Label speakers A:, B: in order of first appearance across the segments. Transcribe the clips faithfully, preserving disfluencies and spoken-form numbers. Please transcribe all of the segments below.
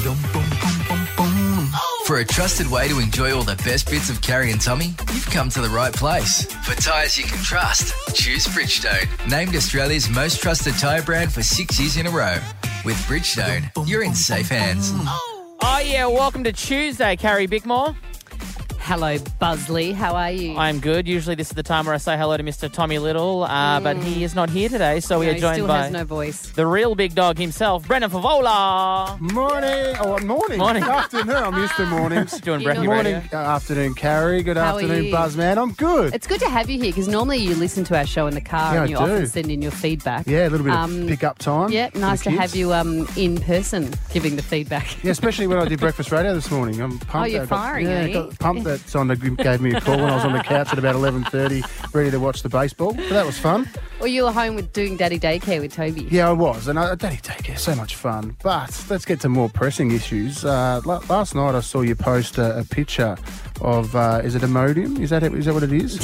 A: For a trusted way to enjoy all the best bits of Carrie and Tommy, you've come to the right place. For tyres you can trust, choose Bridgestone. Named Australia's most trusted tyre brand for six years in a row. With Bridgestone, you're in safe hands.
B: Oh, yeah, welcome to Tuesday, Carrie Bickmore.
C: Hello, Buzzley. How are you?
B: I'm good. Usually this is the time where I say hello to Mister Tommy Little, uh, mm. but he is not here today, so we
C: no,
B: are joined
C: he still
B: by
C: has no voice.
B: The real big dog himself, Brendan Favola.
D: Morning. Oh, morning.
B: Morning.
D: Afternoon. I'm used to mornings.
B: Doing
C: You
B: brekkie
D: Morning,
B: radio.
D: uh, afternoon, Carrie. Good
C: How are
D: afternoon,
C: you?
D: Buzzman. I'm good.
C: It's good to have you here because normally you listen to our show in the car
D: Yeah,
C: and you
D: I do.
C: often send in your feedback.
D: Yeah, a little bit
C: Um,
D: of pick-up time.
C: Yeah,
D: for
C: nice
D: the
C: to
D: kids.
C: have you um, in person giving the feedback.
D: Yeah, especially when I did breakfast radio this morning. I'm pumped.
C: Oh, you're
D: I got,
C: firing,
D: Yeah,
C: are you?
D: got pumped that Sonda gave me a call when I was on the couch at about eleven thirty, ready to watch the baseball. But that was fun.
C: Or you were home with doing daddy daycare with Toby.
D: Yeah, I was. And I, Daddy Daycare, so much fun. But let's get to more pressing issues. Uh, la- last night I saw you post a, a picture of, uh, is it Imodium? Is that it? Is that what it is?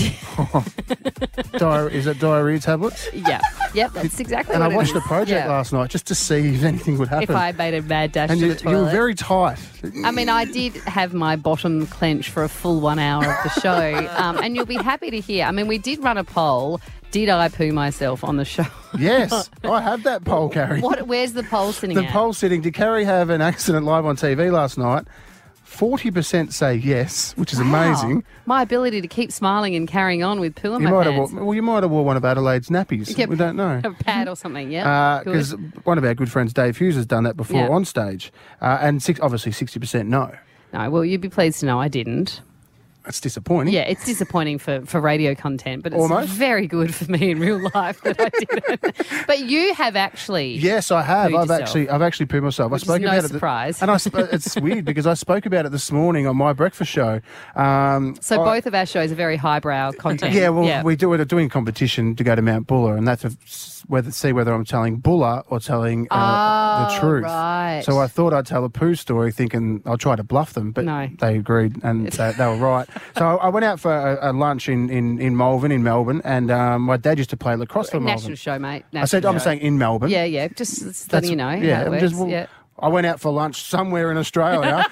D: Di- is it diarrhea tablets?
C: Yeah, yep, that's exactly
D: And
C: what
D: I
C: it
D: watched
C: is.
D: the project
C: Yeah.
D: last night just to see if anything would happen.
C: If I made a mad dash
D: and
C: to
D: you,
C: the toilet.
D: you were very tight.
C: I mean, I did have my bottom clenched for a full one hour of the show, um, and you'll be happy to hear. I mean, we did run a poll. Did I poo myself on the show?
D: Yes, I have that poll, Carrie.
C: What? Where's the poll sitting
D: The
C: at?
D: poll sitting, did Carrie have an accident live on T V last night? forty percent say yes, which is
C: Wow.
D: amazing.
C: My ability to keep smiling and carrying on with poo in
D: You
C: my
D: might have
C: pants.
D: wore, well, you might have wore one of Adelaide's nappies.
C: Yeah,
D: we don't know.
C: A pad or something, yeah. Good.
D: Because one of our good friends, Dave Hughes, has done that before
C: Yeah.
D: on stage. Uh, and six, obviously sixty percent no.
C: No, well, you'd be pleased to know I didn't.
D: That's disappointing.
C: Yeah, it's disappointing for, for radio content, but it's
D: Almost.
C: very good for me in real life that I didn't. But you have actually.
D: Yes, I have.
C: Pooed
D: I've
C: yourself.
D: actually, I've actually pooed myself.
C: Which
D: I spoke
C: is no
D: about
C: surprise.
D: it, the, and I, sp- it's weird because I spoke about it this morning on my breakfast show. Um,
C: So
D: I-
C: both of our shows are very highbrow content.
D: Yeah, well, we do we're doing a competition to go to Mount Buller, and that's to s- whether see whether I'm telling Buller or telling uh, the
C: Oh,
D: truth.
C: right.
D: So I thought I'd tell a poo story, thinking I'll try to bluff them, but
C: No.
D: they agreed and they, they were right. So I went out for a, a lunch in, in, in Malvern, in Melbourne, and um, my dad used to play lacrosse for
C: National
D: Melbourne.
C: show, mate.
D: I said
C: National
D: I'm
C: show.
D: saying in Melbourne.
C: Yeah, yeah. Just, just
D: That's-
C: letting you know
D: yeah,
C: how it
D: I'm
C: works.
D: just- well,
C: yeah.
D: I went out for lunch somewhere in Australia.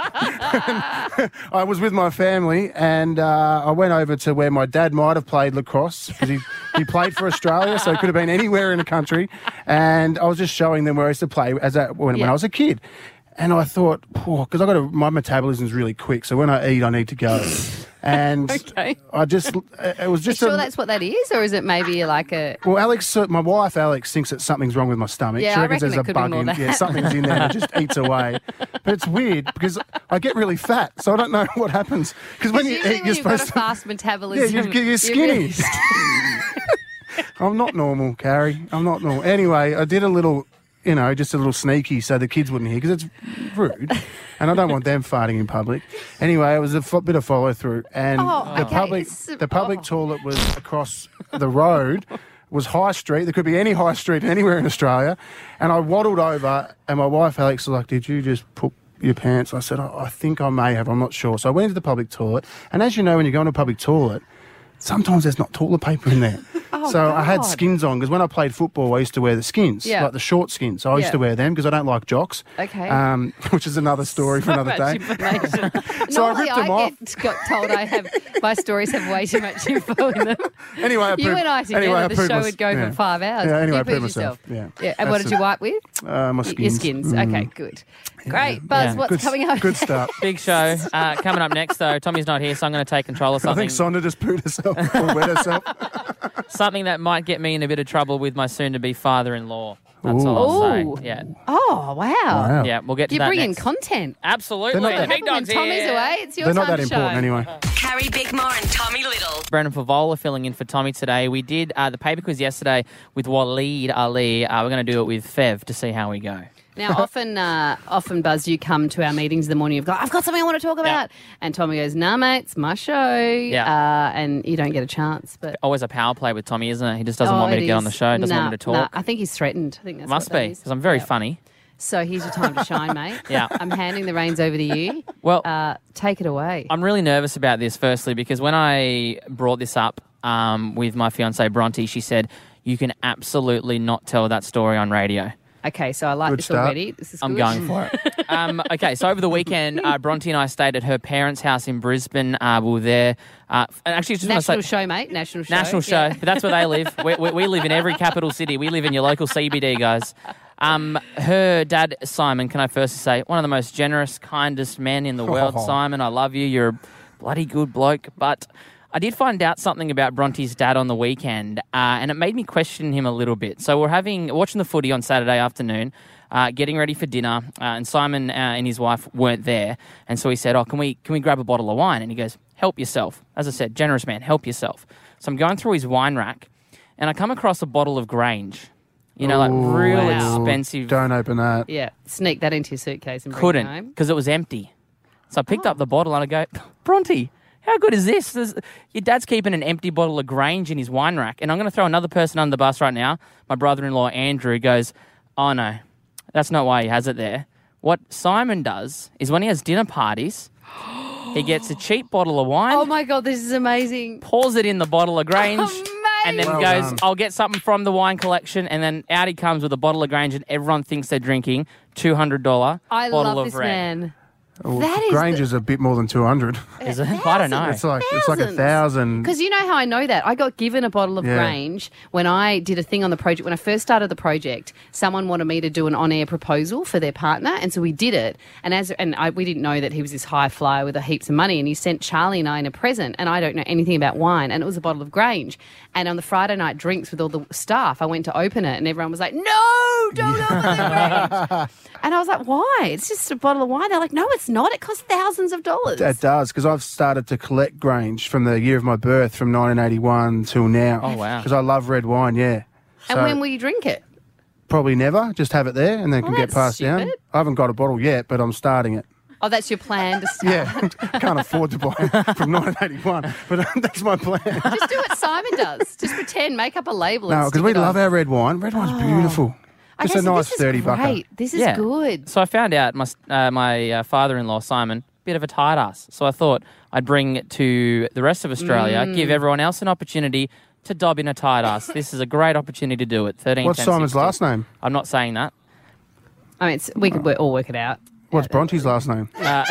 D: I was with my family, and uh, I went over to where my dad might have played lacrosse because he, he played for Australia, so it could have been anywhere in the country. And I was just showing them where I used to play as a, when, when
C: Yeah.
D: I was a kid. And I thought, because I got to, my metabolism's really quick, so when I eat, I need to go. And
C: Okay.
D: I just, it was
C: You
D: just
C: sure
D: a,
C: that's what that is, or is it maybe like a?
D: well, Alex, uh, my wife Alex thinks that something's wrong with my stomach.
C: Yeah,
D: she
C: I
D: reckons
C: reckon
D: there's
C: it
D: a
C: could be
D: bug
C: more
D: in.
C: that.
D: Yeah, something's in there that just eats away. But it's weird because I get really fat, so I don't know what happens. Because when you
C: Usually
D: eat,
C: when
D: you're
C: you've got a
D: supposed to.
C: fast
D: Yeah,
C: metabolism.
D: you're, you're
C: you're
D: skinny.
C: really-
D: I'm not normal, Carrie. I'm not normal. Anyway, I did a little, you know, just a little sneaky so the kids wouldn't hear because it's rude, and I don't want them farting in public. Anyway, it was a f- bit of follow through, and
C: Oh,
D: the
C: okay.
D: public
C: It's-
D: the public
C: oh.
D: toilet was across the road. Was High Street. There could be any high street anywhere in Australia. And I waddled over, and my wife Alex was like, "Did you just poop your pants?" I said, I, I think I may have. I'm not sure. So I went into the public toilet, and as you know, when you go into a public toilet, sometimes there's not toilet paper in there.
C: Oh,
D: so I had
C: God.
D: skins on because when I played football, I used to wear the skins,
C: Yeah.
D: like the short skins. So I used
C: Yeah.
D: to wear them because I don't like jocks.
C: Okay.
D: Um, which is another story for
C: So
D: another
C: much
D: day.
C: information.
D: So I
C: Normally
D: ripped them
C: I
D: off.
C: get got told I have my stories have way too much info in them.
D: Anyway, I
C: You
D: proved-
C: and I together,
D: anyway, I
C: the
D: proved
C: show
D: mys-
C: would go
D: yeah.
C: for five hours.
D: Yeah, anyway,
C: you
D: I proved
C: proved
D: myself.
C: yourself.
D: Yeah.
C: And what
D: That's
C: did you
D: the-
C: wipe with?
D: Uh, my
C: Y-
D: skins.
C: Your skins.
D: Mm.
C: Okay, good. Great. Buzz,
D: Yeah,
C: what's
D: good,
C: coming up?
D: Good start.
B: Big show. Uh, coming up next, though, Tommy's not here, so I'm going to take control of
D: I
B: something.
D: think Sonda just pooed herself or wet herself.
B: Something that might get me in a bit of trouble with my soon-to-be father-in-law. That's
D: Ooh.
B: all I'll
C: Ooh.
B: say. Yeah,
C: Oh, wow.
D: Wow.
B: yeah. We'll get to
C: You're
B: that
C: bringing
B: next.
C: content.
B: Absolutely.
D: They're not
B: The
D: that-
B: big
C: When
B: dog's
C: Tommy's
B: here.
C: away, it's your
D: They're not
C: time
D: that
C: to
D: important
C: shine.
D: anyway.
E: Carrie Bickmore and Tommy Little.
B: Brendan Favola filling in for Tommy today. We did uh, the paper quiz yesterday with Waleed Ali. Uh, we're going to do it with Fev to see how we go.
C: Now, often, uh, often, Buzz, you come to our meetings in the morning. You've got, I've got something I want to talk about, and Tommy goes, "Nah, mate, it's my show."
B: Yeah.
C: uh, and you don't get a chance. But
B: Always a power play with Tommy, isn't it? He just doesn't
C: Oh,
B: want me
C: it
B: to get on the
C: is.
B: show. Doesn't
C: Nah,
B: want me to
C: nah,
B: talk.
C: I think he's threatened. I think that's
B: Must
C: what that
B: be
C: is.
B: because I'm very
C: Yeah.
B: funny.
C: So here's your time to shine, mate.
B: Yeah.
C: I'm handing the reins over to you.
B: Well,
C: Uh, take it away.
B: I'm really nervous about this, firstly, because when I brought this up um, with my fiancée Bronte, she said, "You can absolutely not tell that story on radio."
C: Okay, so I like
D: Good
C: this
D: start.
C: already. This is
B: I'm
C: good.
B: going for it. um, okay, so over the weekend, uh, Bronte and I stayed at her parents' house in Brisbane. Uh, we were there. Uh, and actually, just want to
C: National
B: say,
C: show, mate. National show.
B: National show,
C: Yeah.
B: but that's where they live. We, we, we live in every capital city. We live in your local C B D, guys. Um, her dad, Simon, can I first say, one of the most generous, kindest men in the world.
D: Oh.
B: Simon, I love you. You're a bloody good bloke. But I did find out something about Bronte's dad on the weekend, uh, and it made me question him a little bit. So we're having watching the footy on Saturday afternoon, uh, getting ready for dinner, uh, and Simon uh, and his wife weren't there, and so he said, "Oh, can we can we grab a bottle of wine?" And he goes, "Help yourself." As I said, generous man, help yourself. So I'm going through his wine rack, and I come across a bottle of Grange. You know, like
D: Ooh,
B: real
C: Wow.
B: expensive.
D: Don't open that.
C: Yeah, sneak that into your suitcase and bring it
B: Couldn't
C: home.
B: because it was empty. So I picked up the bottle and I go, Bronte, how good is this? There's, your dad's keeping an empty bottle of Grange in his wine rack. And I'm going to throw another person under the bus right now. My brother-in-law, Andrew, goes, oh, no, that's not why he has it there. What Simon does is when he has dinner parties, he gets a cheap bottle of wine,
C: Oh, my God, this is amazing.
B: pours it in the bottle of Grange,
C: Amazing.
B: and then
D: Well
B: goes,
D: done.
B: I'll get something from the wine collection. And then out he comes with a bottle of Grange, and everyone thinks they're drinking two hundred dollars
C: I
B: bottle
C: love
B: of
C: this
B: red.
C: man.
D: Well,
C: That is
D: Grange
C: the-
D: is a bit more than two hundred.
B: Is it? I don't know.
D: It's like it's like a
C: Thousands.
D: thousand.
C: Because you know how I know that? I got given a bottle of
D: Yeah.
C: Grange when I did a thing on the project. When I first started the project, someone wanted me to do an on-air proposal for their partner, and so we did it. And as and I, we didn't know that he was this high flyer with a heaps of money, and he sent Charlie and I in a present, and I don't know anything about wine, and it was a bottle of Grange. And on the Friday night drinks with all the staff, I went to open it, and everyone was like, "No, don't open the Grange." And I was like, "Why? It's just a bottle of wine." They're like, "No, it's not. It costs thousands of dollars."
D: It does, because I've started to collect Grange from the year of my birth, from nineteen eighty-one till now.
B: Oh, wow.
D: Because I love red wine, yeah.
C: and
D: So
C: when will you drink it?
D: probably never. Just have it there and then
C: Oh,
D: can get
C: that's
D: passed down.
C: stupid.
D: I haven't got a bottle yet, but I'm starting it.
C: Oh, that's your plan to start.
D: Yeah, can't afford to buy it from nineteen eighty-one, but that's my plan.
C: Just do what Simon does. Just pretend, make up a label.
D: No,
C: and
D: because
C: stick
D: we
C: it
D: love
C: on.
D: our red wine. Red wine's beautiful. Just
C: Okay,
D: a
C: so
D: nice
C: this is
D: thirty bucker.
C: great. This is
B: Yeah.
C: good.
B: So I found out my uh, my uh, father-in-law Simon, bit of a tight ass. So I thought I'd bring it to the rest of Australia,
C: Mm.
B: give everyone else an opportunity to dob in a tight ass. This is a great opportunity to do it. Thirteen.
D: What's
B: ten,
D: Simon's
B: sixty.
D: last name?
B: I'm not saying that.
C: I mean, it's, we could wo- all work it out.
D: What's Bronte's last name?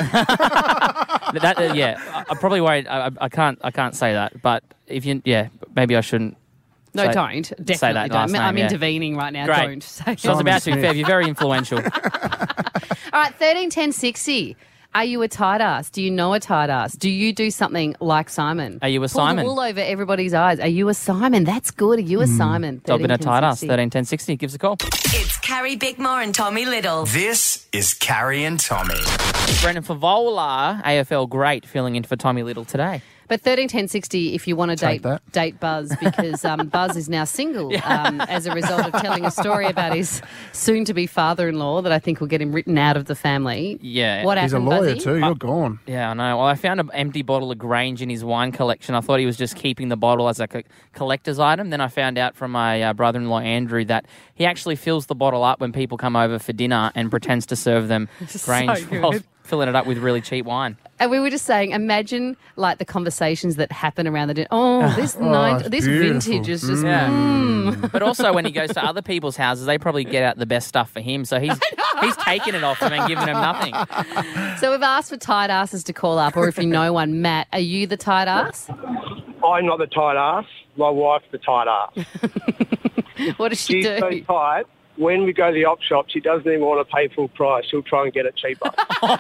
B: But that uh, yeah, I, I probably won't. I, I- I can't. I can't say that. But if you, yeah, maybe I shouldn't.
C: No,
B: Say-
C: don't.
B: say
C: Definitely
B: that
C: don't.
B: last name,
C: I'm
B: yeah.
C: intervening right now.
B: Great.
C: Don't say
B: So I was
D: Simon
B: about to.
D: Smith.
B: Fev, you're very influential.
C: All right, thirteen ten sixty. Are you a tight ass? Do you know a tight ass? Do you do something like Simon?
B: Are you a
C: Pull
B: Simon?
C: the wool over everybody's eyes. Are you a Simon? That's good. Are you a Simon?
B: Dob in a tight ass.
C: thirteen ten sixty.
B: Thirteen ten sixty. Gives a call.
E: It's Carrie Bickmore and Tommy Little.
F: This is Carrie and Tommy.
B: Brendan Favola, A F L great, filling in for Tommy Little today.
C: But thirteen ten sixty, if you want to
D: Take
C: date
D: that.
C: date Buzz, because um, Buzz is now single um, as a result of telling a story about his soon-to-be father-in-law that I think will get him written out of the family.
B: Yeah.
C: What
D: He's a
C: happened,
D: lawyer
C: Buzzy?
D: too. You're gone.
B: Yeah, I know. Well, I found an empty bottle of Grange in his wine collection. I thought he was just keeping the bottle as like a collector's item. Then I found out from my uh, brother-in-law, Andrew, that he actually fills the bottle up when people come over for dinner and pretends to serve them
C: is
B: Grange
C: so good.
B: while filling it up with really cheap wine.
C: And we were just saying, imagine like the conversations that happen around the dinner. Oh, this nine,
D: it's
C: this
D: beautiful.
C: vintage is just.
B: Yeah.
C: Mm.
B: But also when he goes to other people's houses, they probably get out the best stuff for him. So he's he's taking it off them and giving them nothing.
C: So we've asked for tight asses to call up, or if you know one, Matt, are you the tight ass?
G: I'm not the tight ass. My wife's the tight ass.
C: What does she
G: She's
C: do?
G: so tight. When we go to the op shop, she doesn't even want to pay full price. She'll try and get it cheaper.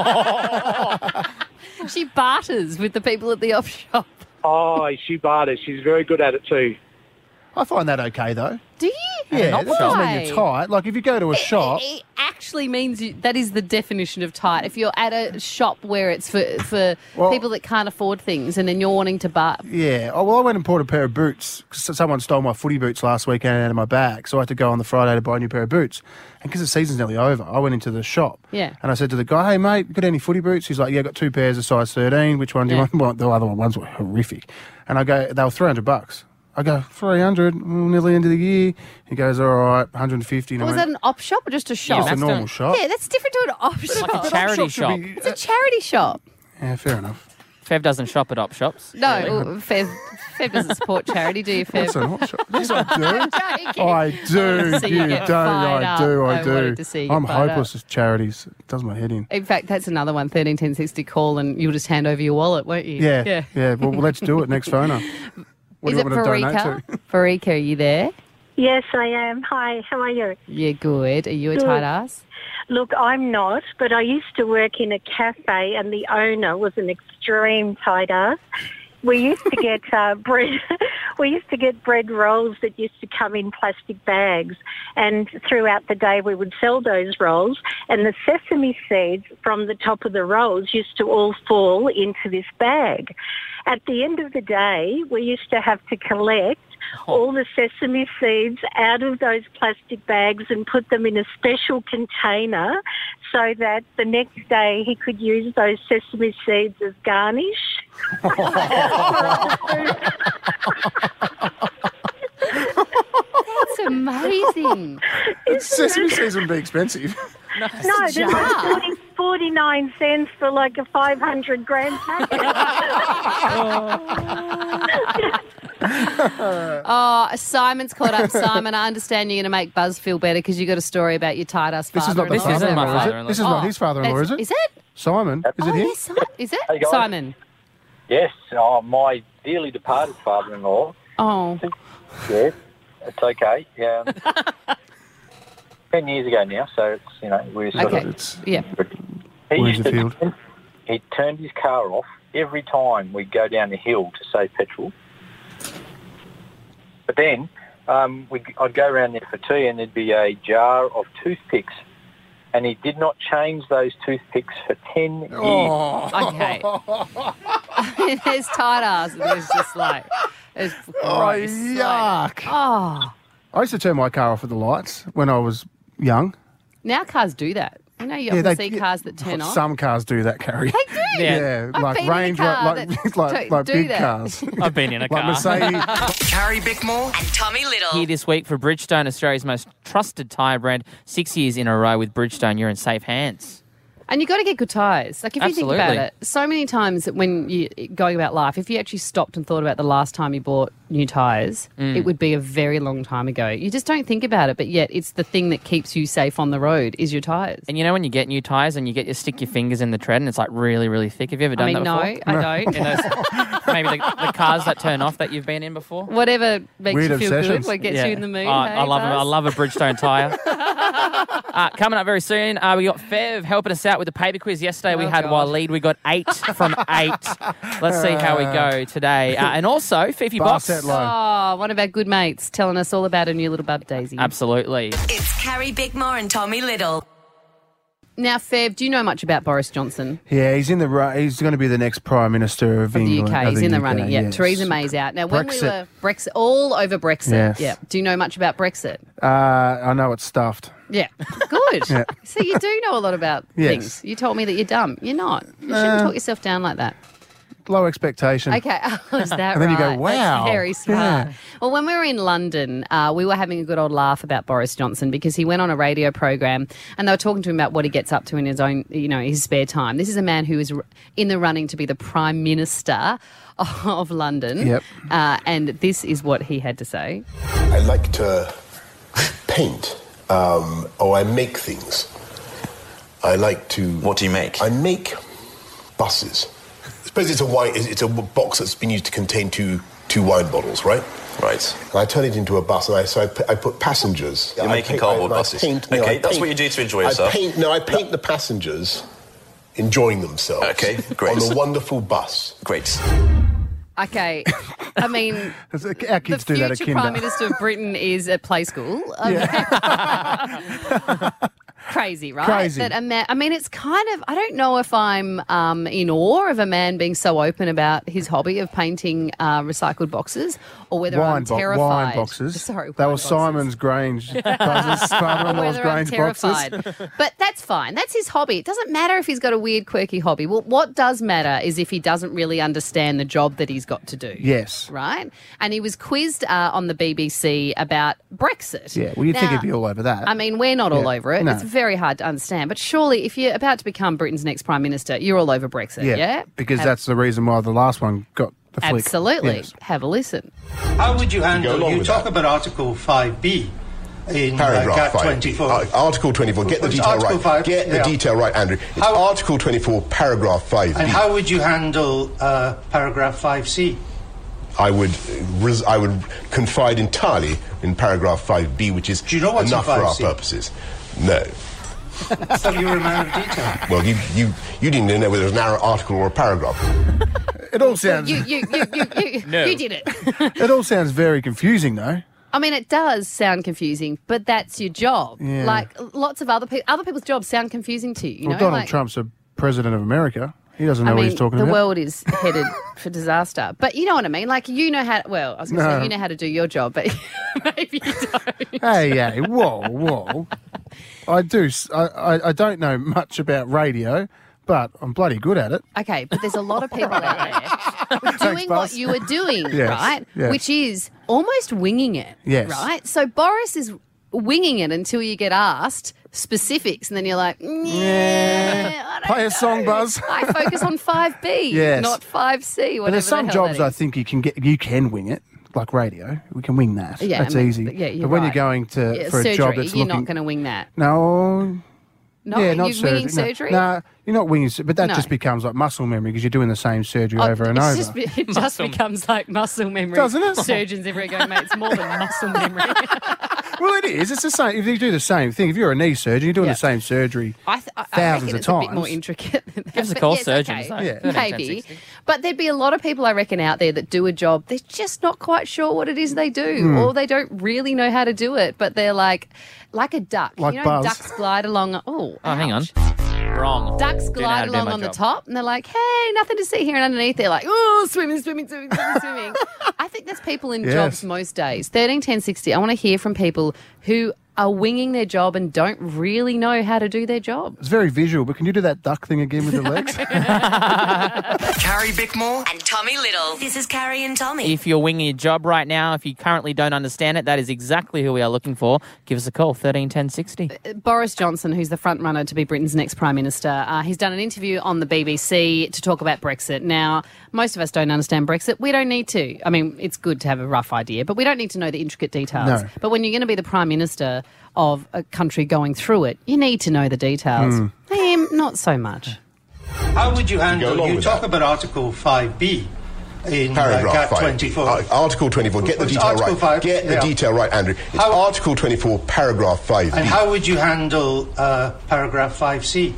C: She barters with the people at the op shop.
G: Oh, she barters. She's very good at it too.
D: I find that okay though.
C: Do you?
D: Yeah, that doesn't
C: Why?
D: mean you're tight. Like if you go to a shop,
C: It actually means you, that is the definition of tight. If you're at a shop where it's for, for
D: Well-
C: people that can't afford things and then you're wanting to bar.
D: yeah. Oh, well, I went and bought a pair of boots. 'Cause someone stole my footy boots last weekend out of my bag, so I had to go on the Friday to buy a new pair of boots. And because the season's nearly over, I went into the shop.
C: Yeah.
D: And I said to the guy, "Hey mate, got any footy boots?" He's like, "Yeah, I got two pairs of size thirteen. Which one do you
C: Yeah.
D: want?" Well, the other ones were horrific. And I go, they were three hundred bucks. I go, three hundred, mm, nearly end of the year. He goes, all right, one hundred fifty. And I
C: Was
D: went,
C: that an op shop or just a shop?
D: just a
B: that's
D: normal
B: done-
D: shop.
C: Yeah, that's different to an op shop.
B: Like a charity
D: should
B: shop.
D: be-
C: It's a charity shop.
D: yeah, fair enough.
B: Fev doesn't shop at op shops.
C: No, Fev, Feb doesn't support charity, do you, Feb?
D: That's an option. Yes, I do.
C: Joking.
D: I do.
C: So you
D: you
C: get
D: don't.
C: fired
D: I
C: up.
D: do. I
C: I
D: do.
C: wanted to see you get
D: I'm
C: fired
D: hopeless at charities. It does my head in.
C: In fact, that's another one, thirteen ten sixty call, and you'll just hand over your wallet, won't you?
D: Yeah.
C: Yeah.
D: Yeah. Well, let's do it. Next phoner. What
C: Is
D: do
C: it
D: you want me to donate
C: Farika?
D: to?
C: Farika, are you there?
H: Yes, I am. Hi, how are you?
C: Yeah, good. Are you a
H: Good.
C: tight ass?
H: Look, I'm not, but I used to work in a cafe and the owner was an extreme tight ass. We used to get uh, bread. We used to get bread rolls that used to come in plastic bags, and throughout the day we would sell those rolls. And the sesame seeds from the top of the rolls used to all fall into this bag. At the end of the day, we used to have to collect all the sesame seeds out of those plastic bags and put them in a special container so that the next day he could use those sesame seeds as garnish.
C: That's amazing.
D: Sesame seeds would be expensive.
H: No, this
C: jar.
H: was forty, forty-nine cents for like a five hundred gram packet.
C: Oh, Simon's caught up. Simon, I understand you're going to make Buzz feel better because you got a story about your tight ass
D: This is not the
C: father-in-law.
B: This isn't my
D: father-in-law, is it?
B: father-in-law.
D: This is not
C: Oh,
D: his father-in-law, is
C: that's-
D: it?
C: Is it?
D: Simon, is
C: Oh,
D: it him?
C: yes, Si- is it?
I: Hey, guys.
C: Simon.
I: Yes, oh, my dearly departed father-in-law.
C: Oh,
I: Yes, it's okay. Yeah, ten years ago now, so it's you know we're sort
C: okay.
I: of.
D: It's
C: Yeah.
I: He
D: Wounds
I: used
D: of
I: to,
D: field.
I: he turned his car off every time we go down the hill to save petrol. But then um, we, I'd go around there for tea, and there'd be a jar of toothpicks, and he did not change those toothpicks for ten years.
C: Okay. There's tight ass and there's just like, it's
D: Oh,
C: gross.
D: yuck.
C: Like, oh.
D: I used to turn my car off at the lights when I was young.
C: Now cars do that. You know, you often see cars that turn off.
D: Some cars do that, Carrie.
C: They do.
D: Yeah,
C: I've
D: like
C: been in a
D: Range,
C: car
D: like
C: that
D: like,
C: don't
D: like
C: do
D: big
C: that.
D: cars,
B: I've been in a
D: like
B: car.
D: Mercedes.
F: Carrie Bickmore
E: And Tommy Little.
B: Here this week for Bridgestone, Australia's most trusted tyre brand. Six years in a row with Bridgestone, you're in safe hands.
C: And you got to get good tyres. Like if you think about
B: Absolutely.
C: it, so many times when you going about life, if you actually stopped and thought about the last time you bought new tyres,
B: Mm.
C: it would be a very long time ago. You just don't think about it, but yet it's the thing that keeps you safe on the road is your tyres.
B: And you know when you get new tyres and you get you stick your fingers in the tread and it's like really, really thick. Have you ever done
C: I mean,
B: that
C: no,
B: before?
C: I don't.
B: In those, maybe the, the cars that turn off that you've been in before.
C: Whatever makes
D: Weird
C: you feel
D: obsessions.
C: good, what gets
B: Yeah.
C: you in the mood.
B: Oh,
C: hey,
B: I love
C: Buzz?
B: I love a Bridgestone tyre. uh, coming up very soon, uh, we got Fev helping us out with the paper quiz. Yesterday we
C: Oh,
B: had
C: God.
B: Waleed. We got eight from eight. Let's see how we go today. Uh, and also Fifi Box.
D: Barset low.
C: Oh, one of our good mates telling us all about her new little bud Daisy.
B: Absolutely.
E: It's Carrie Bickmore and Tommy Little.
C: Now, Feb, do you know much about Boris Johnson
D: Yeah, he's in the ru- he's going to be the next Prime Minister of,
C: of the U
D: England.
C: K?
D: of
C: He's in the
D: U K,
C: running. Yeah,
D: yes.
C: Theresa May's out. Now, when we
D: Brexit.
C: were Brexit, all over Brexit.
D: Yes.
C: Yeah. Do you know much about Brexit?
D: Uh, I know it's stuffed.
C: Yeah. Good.
D: Yeah.
C: So you do know a lot about
D: Yes.
C: things. You told me that you're dumb. You're not. You shouldn't
D: Uh,
C: talk yourself down like that.
D: Low expectation.
C: Okay, oh, is that
D: And then you
C: right?
D: go, wow.
C: That's very smart.
D: Yeah.
C: Well, when we were in London, uh, we were having a good old laugh about Boris Johnson because he went on a radio program and they were talking to him about what he gets up to in his own, you know, his spare time. This is a man who is r- in the running to be the Prime Minister of London.
D: Yep.
C: Uh, and this is what he had to say.
J: I like to paint, um, or I make things. I like to...
F: What do you make?
J: I make buses. I suppose it's a wine. It's a box that's been used to contain two two wine bottles, right?
F: Right.
J: And I turn it into a bus, and I so I, pu- I put passengers.
F: You're
J: I
F: making
J: paint-
F: cardboard
J: I- I
F: buses.
J: paint- no,
F: Okay,
J: I
F: that's
J: paint-
F: what you do to enjoy
J: I
F: yourself.
J: paint, no, I paint the passengers enjoying themselves.
F: Okay, great.
J: On a wonderful bus.
F: Great.
C: Okay, I mean,
D: Our
C: the
D: kids do that at
C: future Prime
D: Kinder.
C: Minister of Britain is at play school. Crazy, right?
D: Crazy.
C: That a man, I mean, it's kind of, I don't know if I'm um, in awe of a man being so open about his hobby of painting uh, recycled boxes or whether
D: Wine,
C: I'm
D: bo-
C: terrified.
D: wine boxes.
C: Sorry,
D: They
C: wine
D: were
C: boxes.
D: Simon's Grange buzzers, father-in-law's
C: Whether I'm
D: Grange
C: terrified.
D: boxes.
C: But that's fine. That's his hobby. It doesn't matter if he's got a weird, quirky hobby. Well, what does matter is if he doesn't really understand the job that he's got to do.
D: Yes.
C: Right? And he was quizzed uh, on the B B C about Brexit.
D: Yeah, well, you'd think
C: Now,
D: he'd be all over that.
C: I mean, we're not all
D: Yeah.
C: over it.
D: No.
C: It's very hard to understand. But surely, if you're about to become Britain's next Prime Minister, you're all over Brexit, yeah?
D: Because
C: Have-
D: that's the reason why the last one got The flick.
C: Absolutely.
D: Yes.
C: Have a listen.
K: How would you handle,
J: along
K: you,
J: with
K: talk
J: that.
K: about Article five B in
J: Paragraph
K: uh,
J: five.
K: twenty-four.
J: Ar- Article twenty-four. Get the
K: It's
J: detail
K: Article
J: right.
K: five,
J: Get the
K: yeah.
J: detail right, Andrew. It's
K: How-
J: Article twenty-four, paragraph five B.
K: And how would you handle uh, paragraph five C?
J: I would res- I would confide entirely in paragraph five B, which is
K: Do you know what's in
J: enough for our
K: five C?
J: purposes. No.
K: I thought you were a man of detail.
J: Well, you, you, you didn't know whether it was an article or a paragraph.
D: It all sounds.
C: You, you, you, you, you,
B: No.
C: you did it.
D: It all sounds very confusing, though.
C: I mean, it does sound confusing, but that's your job.
D: Yeah.
C: Like lots of other people, other people's jobs sound confusing to you. You
D: Well,
C: know,
D: Donald
C: like,
D: Trump's the president of America. He doesn't know
C: I
D: what
C: mean,
D: he's talking
C: the
D: about.
C: world is headed for disaster. But you know what I mean? Like, you know how, well, I was going to
D: No.
C: say, you know how to do your job, but maybe you don't.
D: Hey, hey, whoa, whoa. I do. s- I, I, I don't know much about radio, but I'm bloody good at it.
C: Okay, but there's a lot of people out there doing what
D: Buzz.
C: you are doing,
D: Yes,
C: right?
D: yes.
C: Which is almost winging it,
D: Yes.
C: right? So Boris is winging it until you get asked specifics, and then you're like, yeah, I don't
D: Play a
C: know.
D: song, Buzz.
C: I focus on five B,
D: Yes.
C: not five C.
D: But there's some
C: the
D: jobs
C: that
D: I
C: is.
D: think you can get. You can wing it, like radio. We can wing that.
C: Yeah,
D: That's
C: I mean,
D: easy.
C: but yeah, you're
D: but when
C: right.
D: you're going to
C: Yeah,
D: for
C: surgery,
D: a job that's
C: you're
D: looking,
C: not going to wing that.
D: no,
C: No,
D: yeah, not
C: you're
D: surgery.
C: winging
D: No.
C: surgery.
D: No, you're not winging, sur- but that
C: No.
D: just becomes like muscle memory because you're doing the same surgery
C: Oh,
D: over and
C: it's
D: over.
C: Just, it just
B: Muscle-
C: becomes like muscle memory.
D: Doesn't it?
C: Surgeons everywhere going, mate, it's more than muscle memory.
D: Well, it is. It's the same. If you do the same thing, if you're a knee surgeon, you're doing
C: Yeah.
D: the same surgery.
C: I, th- I, I
D: Thousands
C: reckon
D: of
C: it's a bit
D: times.
C: more intricate than that.
B: Give us a
C: but
B: call,
C: yes,
B: surgeons,
C: okay.
B: though.
D: Yeah.
C: Maybe. But there'd be a lot of people, I reckon, out there that do a job. They're just not quite sure what it is they do,
D: Hmm.
C: or they don't really know how to do it, but they're like, like a duck.
D: Like
C: you know,
D: Buzz.
C: ducks glide along. Oh,
B: Oh, hang on.
C: ouch.
B: Wrong.
C: Ducks
B: Do know how
C: glide
B: to do
C: along
B: my
C: on the
B: job.
C: top, and they're like, "Hey, nothing to see here." And underneath, they're like, "Oh, swimming, swimming, swimming, swimming, swimming." I think that's people in
D: Yes.
C: jobs most days. Thirteen ten sixty. I want to hear from people who are winging their job and don't really know how to do their job.
D: It's very visual, but can you do that duck thing again with the legs?
F: Carrie Bickmore.
E: And Tommy Little. This is Carrie and Tommy.
B: If you're winging your job right now, if you currently don't understand it, that is exactly who we are looking for. Give us a call, thirteen ten sixty.
C: Boris Johnson, who's the front runner to be Britain's next Prime Minister, uh, he's done an interview on the B B C to talk about Brexit. Now, most of us don't understand Brexit. We don't need to. I mean, it's good to have a rough idea, but we don't need to know the intricate details.
D: No.
C: But when you're going to be the Prime Minister of a country going through it, you need to know the details.
D: Hmm.
C: Him, not so much.
K: How would you
J: go
K: handle,
J: along
K: you
J: with
K: talk
J: that.
K: about Article five B in uh,
J: Paragraph
K: GAT
J: five.
K: twenty-four.
J: Ar- Article twenty-four. Get the
K: It's
J: detail
K: Article
J: right.
K: five,
J: Get the
K: yeah.
J: detail right, Andrew. It's
K: How-
J: Article twenty-four, paragraph five B.
K: And how would you handle uh, paragraph five C?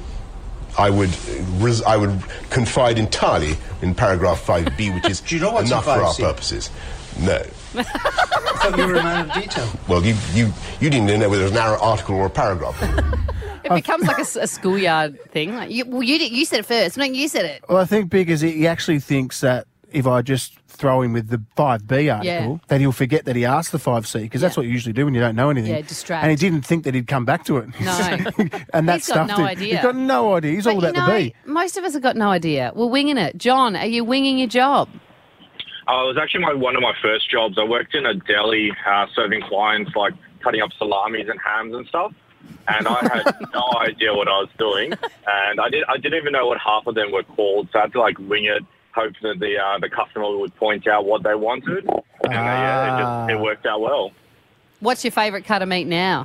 J: I would res- I would confide entirely in paragraph five B, which is
K: Do you know what's in
J: enough for our
K: five C?
J: purposes. No.
K: I thought you were a man of detail.
J: Well, you, you, you didn't know whether it was an ar- article or a paragraph.
C: It becomes like a, s- a schoolyard thing. Like, you, well, you, did, you said it first. No, you said it.
D: Well, I think Big is he actually thinks that if I just throw him with the five B article,
C: Yeah.
D: that he'll forget that he asked the five C, because that's
C: Yeah.
D: what you usually do when you don't know anything.
C: Yeah, distract.
D: And he didn't think that he'd come back to it.
C: No.
D: and that
C: He's got
D: stuffed
C: no
D: him.
C: idea.
D: He's got no idea. He's
C: But
D: all
C: you
D: about
C: know,
D: the B.
C: most of us have got no idea. We're winging it. John, are you winging your job?
L: Uh, it was actually my, one of my first jobs. I worked in a deli uh, serving clients, like cutting up salamis and hams and stuff. And I had no idea what I was doing. And I, did, I didn't even know what half of them were called. So I had to like wing it, hope that the uh, the customer would point out what they wanted. And uh, yeah, it, just, it worked out well.
C: What's your favourite cut of meat now?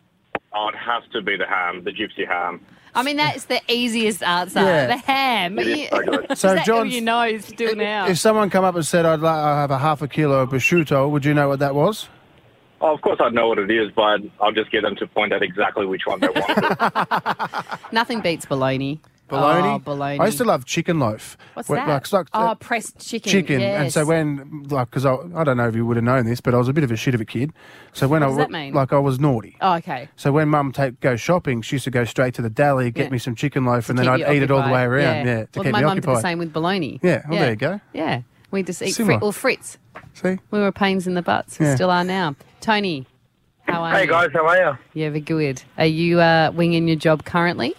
L: Oh, it'd have to be the ham, the gypsy ham.
C: I mean, that's the easiest answer.
D: Yeah.
C: The ham.
L: It is
C: You-
L: so good.
C: Is
D: So,
C: that
D: John,
C: all you know is still now?
D: if someone come up and said, I'd like to have a half a kilo of prosciutto, would you know what that was?
L: Oh, of course I'd know what it is, but I'll just get them to point out exactly which one they wanted.
C: Nothing beats bologna.
D: Bologna?
C: Oh, bologna.
D: I used to love chicken loaf.
C: What's
D: When-
C: that?
D: Like, it's like,
C: oh,
D: uh,
C: pressed chicken.
D: chicken.
C: Yes.
D: And so when, like, because I, I don't know if you would have known this, but I was a bit of a shit of a kid. So when
C: What
D: I
C: does
D: wa-
C: that mean?
D: like I was naughty.
C: Oh, okay.
D: So when Mum take go shopping, she used to go straight to the deli, get
C: Yeah.
D: me some chicken loaf,
C: To
D: and then
C: keep
D: I'd
C: you
D: eat it all the
C: occupied.
D: way around. Yeah, to
C: well,
D: keep
C: my
D: me
C: mum did the
D: occupied.
C: same with bologna.
D: Yeah, well, there you go.
C: Yeah. We just eat
D: Similar.
C: frit, well, Fritz.
D: See?
C: We were pains in the butts. We
D: Yeah.
C: still are now. Tony, how are
G: Hey
C: you?
G: guys, how are you?
C: Yeah, very good. Are you uh, winging your job currently?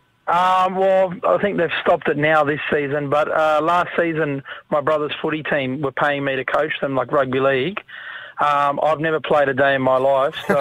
G: Um, well, I think they've stopped it now this season, but uh, last season my brother's footy team were paying me to coach them, like rugby league. Um, I've never played a day in my life, so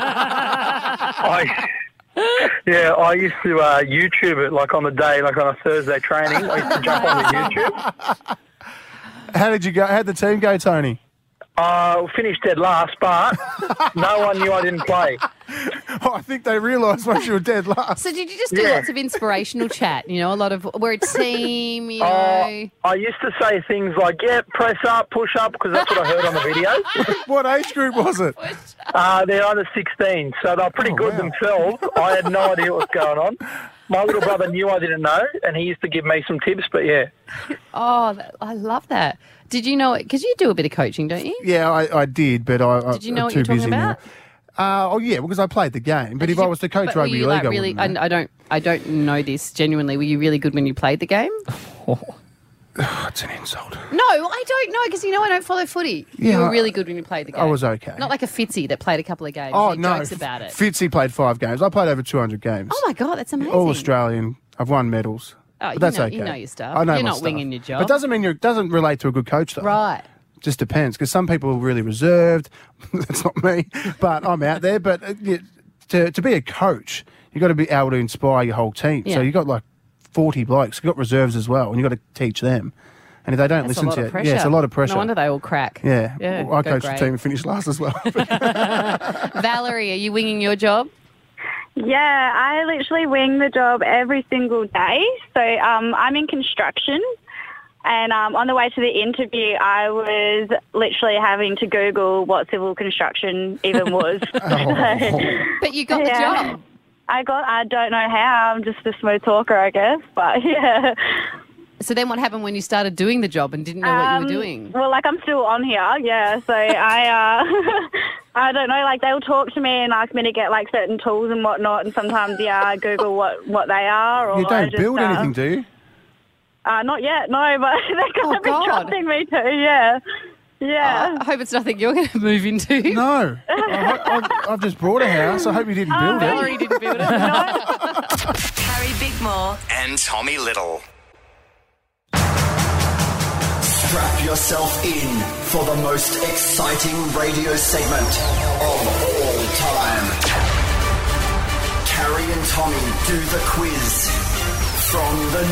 G: I, yeah, I used to uh, YouTube it like on the day, like on a Thursday training. I used to jump on the YouTube.
D: How did you go? How'd the team go, Tony?
G: Uh, finished dead last, but no one knew I didn't play.
D: Oh, I think they realised once you were dead last.
C: So did you just do
G: Yeah.
C: lots of inspirational chat? You know, a lot of we're a team. You know,
G: Uh, I used to say things like, yeah, press up, push up, because that's what I heard on the video.
D: What age group was it?
G: Uh, they're under sixteen, so they're pretty
D: Oh,
G: good
D: wow.
G: themselves. I had no idea what was going on. My little brother knew I didn't know, and he used to give me some tips, but yeah.
C: oh, that, I love that. Did you know it? Because you do a bit of coaching, don't you?
D: Yeah, I, I did, but I.
C: Did you
D: I'm
C: know what
D: too
C: you're talking
D: busy
C: about?
D: Now. Uh, oh yeah, because I played the game. But
C: Did
D: if
C: you-
D: I was to coach
C: but were
D: rugby
C: you,
D: league,
C: like,
D: I
C: really,
D: wouldn't know.
C: I, I don't, I don't know this genuinely. Were you really good when you played the game?
D: It's an insult.
C: No, I don't know because you know I don't follow footy.
D: Yeah,
C: you were
D: I-
C: really good when you played the game.
D: I was okay.
C: Not like a Fitzy that played a couple of games.
D: Oh
C: He
D: no,
C: jokes about it.
D: Fitzy played five games. I played over two hundred games.
C: Oh my god, that's amazing.
D: All Australian. I've won medals.
C: Oh,
D: But
C: you
D: that's
C: know-
D: okay.
C: you know your stuff.
D: I know
C: You're
D: my
C: not
D: stuff.
C: winging your job.
D: But doesn't mean you doesn't relate to a good coach though.
C: Right.
D: Just depends because some people are really reserved. That's not me, but I'm out there. But uh, yeah, to to be a coach, you got to be able to inspire your whole team.
C: Yeah.
D: So you got like forty blokes. You got reserves as well, and you got to teach them. And if they don't
C: That's
D: listen
C: a lot
D: to
C: of
D: you,
C: pressure.
D: yeah, it's a lot of pressure.
C: No wonder they all crack.
D: Yeah,
C: Yeah,
D: Well, I
C: go
D: coached
C: great.
D: the team and finished last as well.
C: Valerie, are you winging your job?
M: Yeah, I literally wing the job every single day. So um, I'm in construction, and um, on the way to the interview, I was literally having to Google what civil construction even was.
C: But you got the
M: Yeah.
C: job.
M: I got. I don't know how. I'm just a smooth talker, I guess. But yeah.
C: So then what happened when you started doing the job and didn't know what you
M: Um,
C: were doing?
M: Well, like I'm still on here, yeah. So I, uh, I don't know. Like they'll talk to me and ask me to get like certain tools and whatnot, and sometimes yeah, I Google what what they are. Or
D: you
M: I
D: don't
M: just,
D: build
M: uh,
D: anything, do you?
M: Uh, not yet, no. But they're gonna
C: Oh,
M: be
C: God.
M: trusting me too. Yeah, yeah.
C: I hope it's nothing you're going to move into.
D: No, I, I've, I've just bought a house. I hope you didn't build it.
C: Valerie didn't build it.
E: Carrie Bickmore.
F: And Tommy Little.
N: Strap yourself in for the most exciting radio segment of all time. Carrie and Tommy do the quiz from the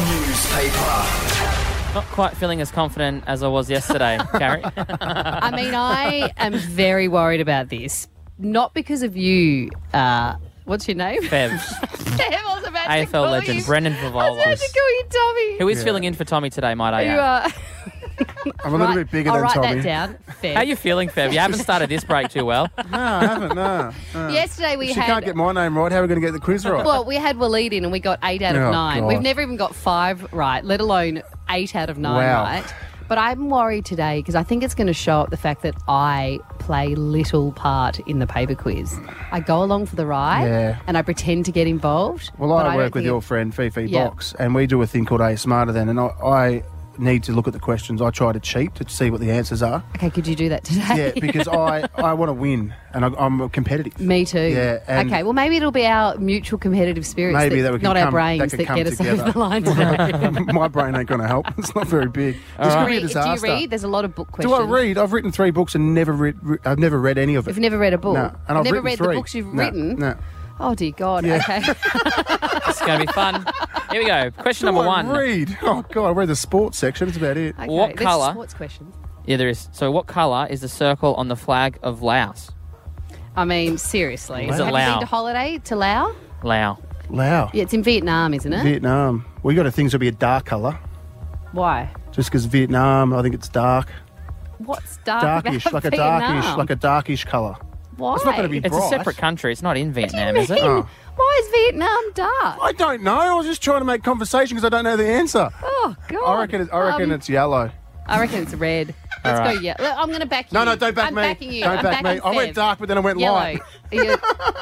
N: newspaper.
B: Not quite feeling as confident as I was yesterday, Carrie.
C: I mean, I am very worried about this. Not because of you. Uh, what's your name?
B: Bev.
C: Bev, I was about to
B: A F L
C: call
B: legend,
C: you.
B: Brendan
C: I was about
B: Favola.
C: to call you Tommy.
B: Who is
D: Yeah.
B: filling in for Tommy today, might I
C: You
B: add?
C: are.
D: I'm a little
C: Right,
D: bit bigger
C: I'll
D: than
C: write
D: Tommy.
C: that down. Fair.
B: How are you feeling, Fev? You haven't started this break too well.
D: No, I haven't. No. no.
C: Yesterday we
D: If she
C: had.
D: can't get my name right, how are we going to get the quiz right?
C: Well, we had Waleed in and we got eight out of
D: Oh,
C: nine.
D: God.
C: We've never even got five right, let alone eight out of nine
D: Wow.
C: right. But I'm worried today because I think it's going to show up the fact that I play little part in the paper quiz. I go along for the ride
D: Yeah.
C: and I pretend to get involved.
D: Well,
C: but
D: I,
C: don't
D: work with
C: think
D: your
C: it-
D: friend Fifi
C: Yeah.
D: Box, and we do a thing called A Smarter Than, and I, I need to look at the questions. I try to cheat to see what the answers are.
C: Okay, could you do that today?
D: Yeah, because I, I want to win, and I, I'm competitive.
C: Me too.
D: Yeah, and
C: okay, well, maybe it'll be our mutual competitive spirits,
D: maybe
C: that,
D: that we can
C: not
D: come,
C: our brains,
D: that,
C: that,
D: can come
C: get us
D: together.
C: over the line today.
D: My brain ain't going to help. It's not very big.
B: All
D: This
B: right.
D: could be a
C: Read-
D: disaster.
C: Do you read? There's a lot of book
D: Do
C: questions.
D: I read? I've written three books and never read. re- I've never read any of it.
C: You've never read a book?
D: No, and I've
C: never
D: written
C: read
D: three.
C: the books you've
D: No,
C: written?
D: No.
C: Oh, dear God.
D: Yeah.
C: Okay.
B: It's going to be fun. Here we go. Question
D: Do
B: number
D: I
B: one.
D: read? Oh God, I read the sports section. That's about it.
C: okay.
B: What
C: there's
B: colour?
C: Sports questions.
B: Yeah, there is. So, what colour is the circle on the flag of Laos?
C: I mean, seriously.
B: Is it
C: Have you
B: Lao?
C: been to holiday to Laos?
B: Lao.
D: Lao.
C: Yeah, it's in Vietnam, isn't it?
D: Vietnam. We got a things will be a dark colour.
C: Why?
D: Just because Vietnam, I think it's dark,
C: What's dark
D: darkish,
C: about
D: like a
C: Vietnam?
D: darkish, like a darkish colour.
C: Why?
D: It's not going to be
B: It's
D: bright.
B: a separate country. It's not in Vietnam,
C: What
B: is
C: do you
B: it?
C: mean?
D: Oh.
C: Why is Vietnam dark?
D: I don't know. I was just trying to make conversation because I don't know the answer.
C: Oh, God.
D: I reckon. It, I reckon
C: Um,
D: it's yellow.
C: I reckon it's red. Let's
B: All right.
C: go yellow. I'm going to back you.
D: No, no, don't back
C: I'm
D: me.
C: backing you.
D: Don't
C: I'm
D: back me.
C: backing
D: I went
C: Fev.
D: dark, but then I went
C: Yellow.
D: light.
C: You-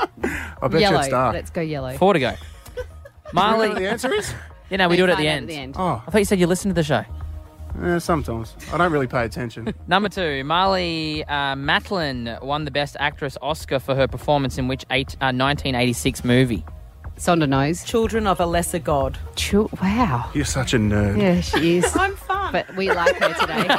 D: I bet
C: yellow.
D: you it's dark.
C: Let's go yellow.
B: Four to go.
D: Do you know
B: Marley.
D: what the answer is?
B: You know, we
C: No,
B: do it
C: you
B: at the
C: find out
B: end.
C: at the end.
D: Oh,
B: I thought you said you listened to the show.
D: yeah, sometimes. I don't really pay attention.
B: Number two, Marley uh, Matlin won the Best Actress Oscar for her performance in which eight, uh, nineteen eighty-six movie?
C: Sonda knows.
O: Children of a Lesser God.
C: Chil- wow.
D: You're such a nerd.
C: Yeah, she is.
O: I'm fun.
C: But we like her today.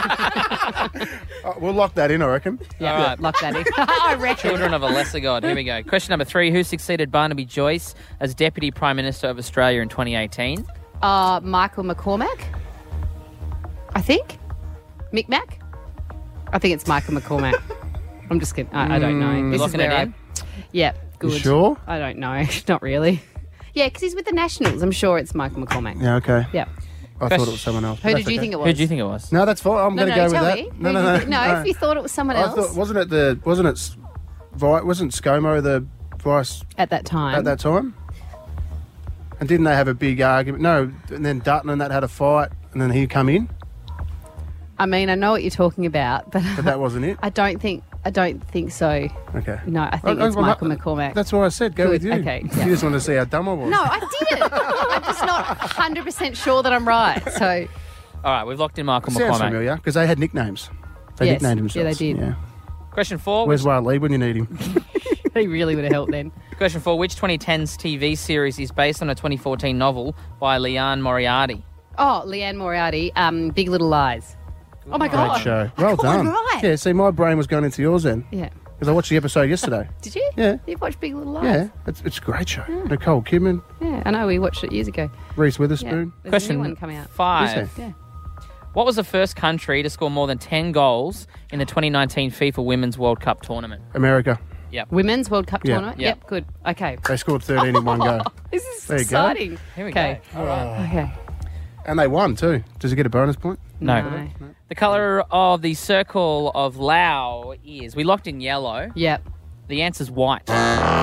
D: Uh, we'll lock that in, I reckon.
C: Yeah,
B: All right.
C: lock that in. I reckon.
B: Children of a Lesser God. Here we go. Question number three, who succeeded Barnaby Joyce as Deputy Prime Minister of Australia in twenty eighteen?
C: Uh, Michael McCormack, I think. Mick Mac? I think it's Michael McCormack. I'm just kidding. I, I don't know.
B: Mm,
C: This is
B: locking it
C: where
B: in?
C: I... Yeah, good.
D: sure?
C: I don't know. Not really. Yeah, because he's with the Nationals. I'm sure it's Michael McCormack.
D: Yeah, okay.
C: Yeah.
D: I thought it was someone else.
C: Who
D: but
C: did
D: that's
C: you
D: okay.
C: think it was?
B: Who do you think it was?
D: No, that's fine. I'm
C: No,
D: going to
C: no,
D: go
C: tell
D: with
C: me.
D: that.
C: Who
D: No, no,
C: do you
D: no.
C: think- no, if you thought it was someone
D: I
C: else.
D: thought, wasn't it the wasn't it s- Vi- wasn't ScoMo the vice
C: At that time.
D: at that time? And didn't they have a big argument? No, and then Dutton and that had a fight, and then he come in,
C: I mean, I know what you're talking about, but
D: but that wasn't it.
C: I don't think I don't think so.
D: Okay.
C: No, I think
D: I-
C: it's
D: well,
C: Michael
D: that-
C: McCormack.
D: That's what I said. Go
C: Good,
D: with you.
C: okay,
D: You
C: yeah.
D: just want to see how dumb I was.
C: No, I didn't. I'm just not one hundred percent sure that I'm right. So,
B: All right, we've locked in Michael
D: Sounds
B: McCormack.
D: familiar because they had nicknames. They
C: Yes,
D: nicknamed
C: yeah, they
D: themselves.
C: did.
D: Yeah.
B: Question four.
D: Where's Wale when you need him?
C: he really would have helped then.
B: Question four. Which twenty tens T V series is based on a twenty fourteen novel by Leanne Moriarty?
C: Oh, Leanne Moriarty, um, Big Little Lies. Oh my God.
D: Great show. Well
C: got one
D: done.
C: right.
D: Yeah, see, my brain was going into yours then.
C: Yeah.
D: Because I watched the episode yesterday.
C: Did you?
D: Yeah.
C: You've watched Big Little Lies?
D: Yeah, it's, it's a great show. Nicole Kidman,
C: Yeah, I know. We watched it years ago.
D: Reese Witherspoon.
C: Yeah. There's
B: Question
C: a new one coming out.
B: five.
D: Is
C: Yeah.
B: What was the first country to score more than ten goals in the twenty nineteen FIFA Women's World Cup tournament?
D: America.
B: Yep.
C: Women's World Cup
D: Yeah.
C: tournament?
B: Yeah.
C: Yep, good. Okay.
D: They scored thirteen in one go.
C: This is
D: There you go.
C: exciting.
B: Here we
C: okay.
B: go. All right.
C: Okay.
D: And they won too. Does it get a bonus point?
B: No.
C: No.
B: The colour of the circle of Lao is... We locked in yellow.
C: Yep.
B: The answer's white.
D: Close.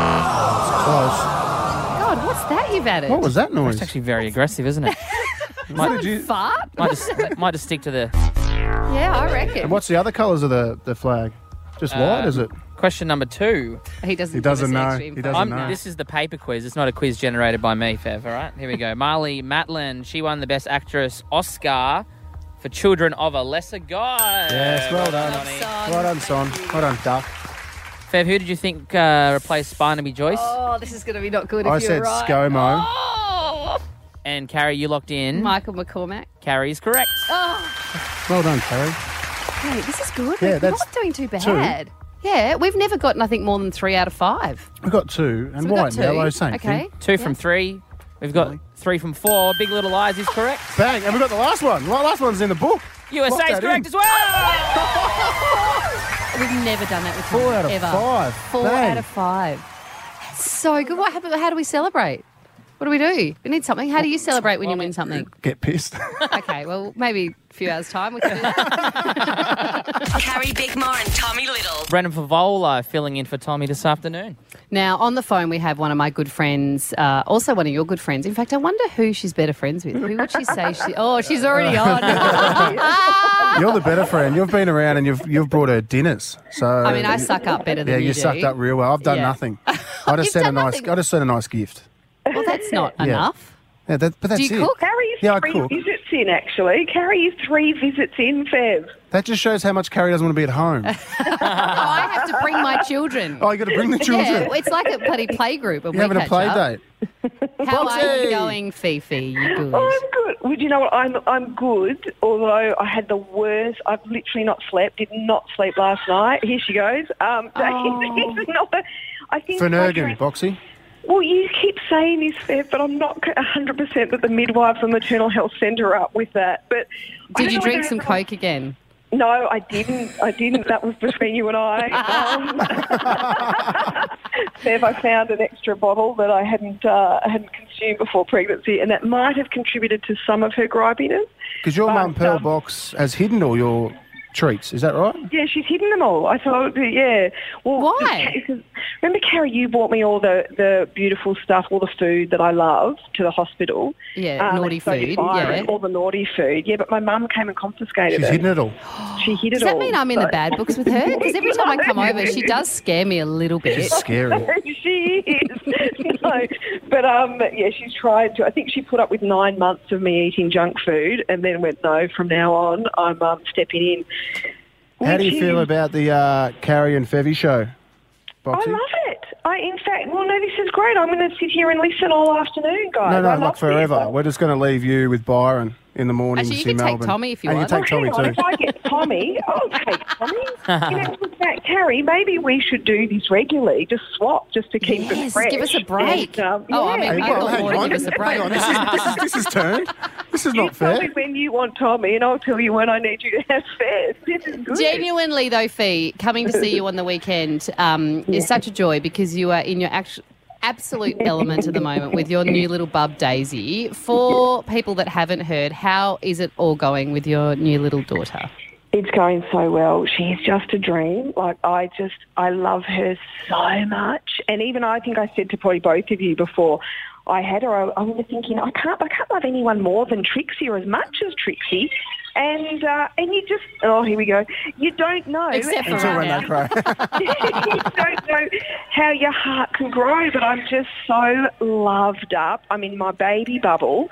C: God, what's that you've added?
D: What was that noise?
B: It's actually very aggressive, isn't it?
C: What
B: might,
C: did you... Fart?
B: might, just, might just stick to the...
C: Yeah, I reckon.
D: And what's the other colours of the, the flag? Just white,
B: Um,
D: is it?
B: Question number two.
C: He doesn't,
D: He doesn't
C: give us
D: know.
C: extra
D: He
C: info.
D: doesn't
B: I'm,
D: know.
B: this is the paper quiz. It's not a quiz generated by me, Fev, all right? Here we go. Marley Matlin, she won the Best Actress Oscar for Children of a Lesser God.
D: Yes, well done.
B: Sonny.
D: Well done, Son. Well done, Duck.
B: Fev, who did you think uh, replaced Barnaby Joyce?
C: Oh, this is going to be not good if
D: I
C: you're
D: said
C: right.
D: ScoMo.
C: Oh!
B: And Carrie, you locked in.
C: Michael McCormack.
B: Carrie's correct.
C: Oh,
D: Well done, Carrie.
C: hey, this is good.
D: Yeah,
C: We're
D: that's
C: not doing too bad. Yeah, we've never got nothing more than three out of five.
D: We got two, and
C: So we've got
D: white and
C: two.
D: yellow, same
C: Okay.
D: thing.
B: Two from three. We've got three from four. Big Little Lies is correct.
D: Bang, and we got the last one. The last one's in the book.
B: U S
D: Lock
B: A is
D: that
B: correct
D: in.
B: as well.
C: We've never done that with
D: Four out of
C: ever.
D: five.
C: Four
D: Bang.
C: out of five. So good. What happened? How do we celebrate? What do we do? We need something. How do you celebrate when you win something?
D: Get pissed.
C: Okay, well, maybe a few hours' time we can do that.
E: Carrie Bickmore and Tommy Little.
B: Brendan Favola filling in for Tommy this afternoon.
C: Now, on the phone, we have one of my good friends, uh, also one of your good friends. In fact, I wonder who she's better friends with. Who would she say she... Oh, she's already on.
D: You're the better friend. You've been around and you've you've brought her dinners. So
C: I mean, I suck up better than
D: yeah,
C: you
D: you
C: do.
D: sucked up real well. I've done
C: Yeah.
D: nothing. I just
C: You've
D: sent a
C: done
D: nice.
C: nothing.
D: I just sent a nice gift.
C: Well, that's not
D: Yeah.
C: enough.
D: Yeah, that, but that's
C: Do you
D: it.
C: cook?
O: Carrie's
D: Yeah, I
O: three
D: cook.
O: visits in, actually. Carrie's three visits in, Fev.
D: That just shows how much Carrie doesn't want to be at home.
C: I have to bring my children.
D: Oh, you got to bring the children.
C: Yeah, it's like a bloody play group. And
D: You're
C: we
D: having a
C: catch
D: play
C: up.
D: date.
C: How are you
D: Boxy!
C: going, Fifi? You good?
O: Oh, I'm good. Well, do you know what? I'm I'm good, although I had the worst. I've literally not slept, did not sleep last night. Here she goes. Um,
C: Oh.
O: not, I think
D: Finnegan, Boxy.
O: Well, you keep saying this, Fev, but I'm not one hundred percent that the midwives and maternal health centre are up with that. But I
C: Did
O: don't
C: you
O: know
C: drink
O: whether
C: some
O: it's-
C: Coke again?
O: No, I didn't. I didn't. That was between you and I. Um, Bev, I found an extra bottle that I hadn't uh, hadn't consumed before pregnancy, and that might have contributed to some of her gripiness.
D: Because your
O: But,
D: mum Pearl
O: um,
D: Box has hidden all your treats. Is that right?
O: Yeah, she's hidden them all. I thought, yeah. Well,
C: Why?
O: Because remember, Carrie, you bought me all the, the beautiful stuff, all the food that I love to the hospital.
C: Yeah, naughty
O: so did
C: food,
O: Byron,
C: yeah.
O: all the naughty food. Yeah, but my mum came and confiscated
D: She's
O: it.
D: hidden it all.
O: She hid it
C: Does that
O: all.
C: mean I'm in the
O: so-
C: bad books with her? Because every time I come over, she does scare me a little bit.
D: She's scary.
O: She is. No, but um, yeah, she's tried to. I think she put up with nine months of me eating junk food, and then went, no, from now on, I'm um, stepping in.
D: How do you
O: Which
D: feel
O: is-
D: about the uh, Carrie and Fevy show,
O: I
D: Boxy?
O: love it. I, in fact, well, no, this is great. I'm going to sit here and listen all afternoon, guys.
D: No,
O: I
D: no,
O: love
D: like forever.
O: this.
D: We're just going to leave you with Byron in the morning
C: Actually,
D: to
C: you
D: see
C: can take
D: Melbourne.
C: Tommy if you
D: and
C: want.
D: you take
O: Oh,
D: Tommy
O: hang on,
D: too.
O: if I get Tommy, I'll take Tommy. You know, in fact, Carrie, maybe we should do this regularly. Just swap, just to keep
C: Yes,
O: it fresh.
C: give us a break.
O: And, um,
C: Oh, I
O: yeah,
C: mean,
O: yeah.
C: Michael
D: hang
C: already
D: on,
C: give us a break.
D: hang on, this is, this is, this is turned. This is
O: You
D: not
O: tell
D: fair.
O: me when you want Tommy, and I'll tell you when I need you to have spares. This is good.
C: Genuinely, though, Fee, coming to see you on the weekend um,
O: Yeah.
C: is such a joy because you are in your actual absolute element at the moment with your new little bub Daisy. For people that haven't heard, how is it all going with your new little daughter?
O: It's going so well. She's just a dream. Like, I just, I love her so much. And even I think I said to probably both of you before I had her, I, I was thinking, I can't, I can't love anyone more than Trixie or as much as Trixie. And uh, and you just, oh, here we go. You don't know.
C: Except for
D: Until
C: right
D: when
C: now.
D: they cry.
O: You don't know how your heart can grow, but I'm just so loved up. I'm in my baby bubble.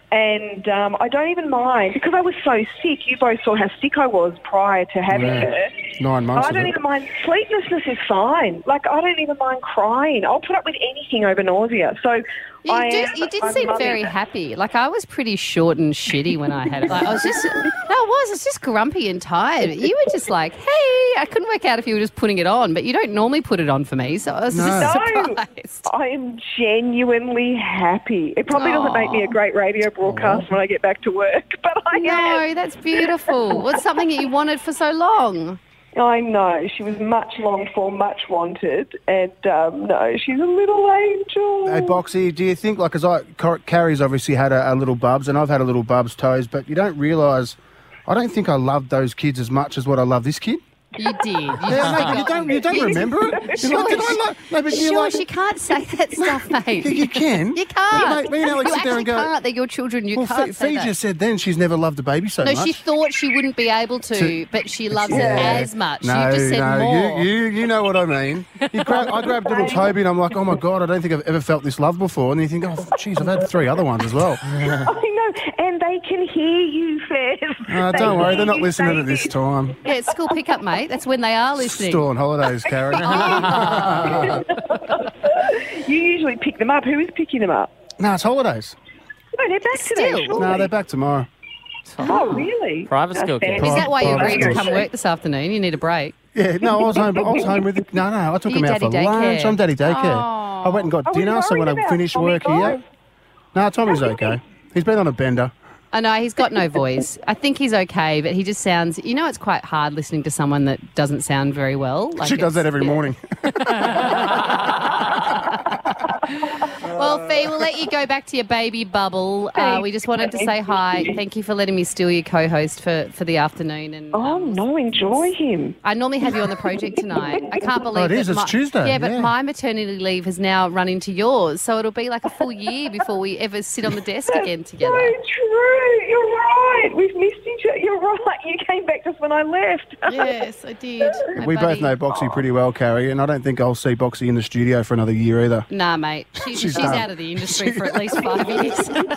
O: And um, I don't even mind, because I was so sick. You both saw how sick I was prior to having
D: Yeah.
O: her.
D: Nine months
O: I
D: of
O: don't
D: it.
O: even mind. Sleeplessness is fine. Like, I don't even mind crying. I'll put up with anything over nausea. So
C: You,
O: I
C: do,
O: am,
C: you did
O: I'm
C: seem
O: loving
C: very
O: it.
C: happy. Like, I was pretty short and shitty when I had it. Like, I was just, no, I was. I was just grumpy and tired. You were just like, hey, I couldn't work out if you were just putting it on, but you don't normally put it on for me, so I was
D: No.
C: just
O: No,
C: surprised.
O: I am genuinely happy. It probably doesn't make me a great radio broadcast when I get back to work, but I am.
C: No, that's beautiful. What's something that you wanted for so long?
O: I know. She was much longed for, much wanted, and um, no, she's a little angel.
D: Hey, Boxy, do you think, like, as I, Car- Carrie's obviously had a, a little bubs, and I've had a little bubs toes, but you don't realise, I don't think I loved those kids as much as what I love this kid.
C: You did. You,
D: Yeah, no, but you don't, you don't remember it. You're like, did I lo- no, but you're
C: Shush,
D: like,
C: you can't say that stuff, mate.
D: you, you can.
C: You can't.
D: Mate, me and Alex
C: you
D: sit there
C: actually
D: and go,
C: can't. They're your children. You
D: well,
C: can't
D: Fee,
C: say
D: Fee
C: that.
D: just said then she's never loved a baby so
C: No,
D: much.
C: she thought she wouldn't be able to,
D: To-
C: but she loves
D: Yeah.
C: it as much.
D: No,
C: you just said
D: no,
C: more.
D: You, you, you know what I mean. You grab, I grabbed little Toby and I'm like, oh my God, I don't think I've ever felt this love before. And you think, oh, jeez, I've had three other ones as well.
O: I know, and they can hear you, Fez.
D: Oh,
O: They
D: don't worry,
O: hear
D: they're not
O: you
D: listening
O: say
D: at this time.
C: Yeah, it's school pickup, mate. That's when they are listening.
D: Still on holidays, Carrie.
O: You usually pick them up. Who is picking them up?
D: No, it's holidays.
O: No, they're back today.
C: Still?
O: surely.
D: No, they're back tomorrow.
O: Oh, really?
B: Private
O: That's
B: school kids.
O: fantastic.
C: Is that why you
D: Private
C: agreed to
D: school.
C: come work this afternoon? You need a break.
D: Yeah, no, I was home. I was home with it. No, no, I took
C: You
D: him out for
C: daddy
D: lunch.
C: daycare.
D: I'm daddy daycare.
C: Oh.
D: I went and got
O: I was
D: dinner, so when I
O: worried about
D: finished
O: Tommy
D: work here,
O: Guy.
D: no, Tommy's okay. He's been on a bender.
C: I know, he's got no voice. I think he's okay, but he just sounds... You know, it's quite hard listening to someone that doesn't sound very well. Like
D: she does
C: it's-
D: that every
C: yeah.
D: morning.
C: Well, Fee, we'll let you go back to your baby bubble. Uh, we just wanted to say hi. Thank you for letting me steal your co-host for, for the afternoon. And
O: Oh, no, enjoy him.
C: I normally have you on the project tonight. I can't believe
D: Oh, it is.
C: that
D: It's
C: my-
D: Tuesday,
C: Yeah, but
D: yeah.
C: my maternity leave has now run into yours, so it'll be like a full year before we ever sit on the desk again together.
O: So true. You're right. We've missed each other. You're right. You came back just when I left.
C: Yes, I did. My
D: We
C: buddy.
D: both know Boxy pretty well, Carrie, and I don't think I'll see Boxy in the studio for another year either.
C: Nah, mate. She's,
D: She's
C: she's,
D: done.
C: out of the industry for at least five years.